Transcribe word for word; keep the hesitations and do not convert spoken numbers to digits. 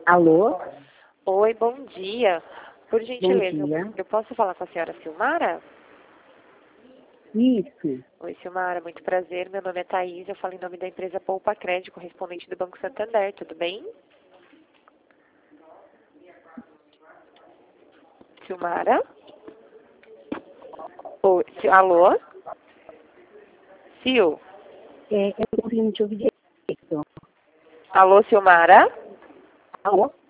Alô? Oi, bom dia. Por gentileza, Bom dia. eu posso falar com a senhora Silmara? Isso. Oi, Silmara, muito prazer. Meu nome é Thaís, eu falo em nome da empresa Poupa Crédito, correspondente do Banco Santander, tudo bem? Silmara? Oi, Sil- alô? Sil? É, eu não consigo te ouvir direito. Alô, Silmara? Alô?